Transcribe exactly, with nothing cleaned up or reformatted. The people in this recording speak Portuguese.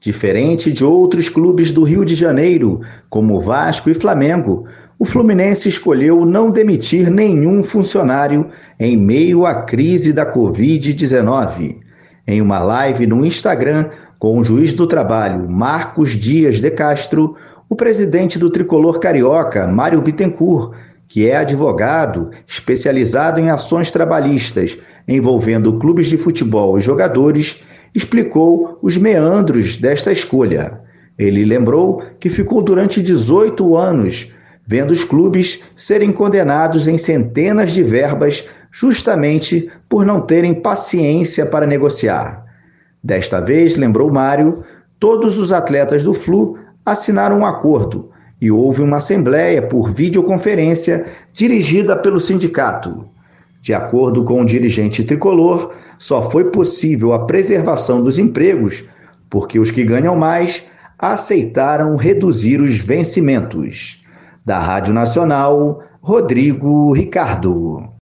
Diferente de outros clubes do Rio de Janeiro, como Vasco e Flamengo, o Fluminense escolheu não demitir nenhum funcionário em meio à crise da covid dezenove. Em uma live no Instagram com o juiz do trabalho Marcos Dias de Castro, o presidente do tricolor carioca, Mário Bittencourt, que é advogado especializado em ações trabalhistas envolvendo clubes de futebol e jogadores, explicou os meandros desta escolha. Ele lembrou que ficou durante dezoito anos vendo os clubes serem condenados em centenas de verbas justamente por não terem paciência para negociar. Desta vez, lembrou Mário, todos os atletas do Flu assinaram um acordo e houve uma assembleia por videoconferência dirigida pelo sindicato. De acordo com o dirigente tricolor, só foi possível a preservação dos empregos porque os que ganham mais aceitaram reduzir os vencimentos. Da Rádio Nacional, Rodrigo Ricardo.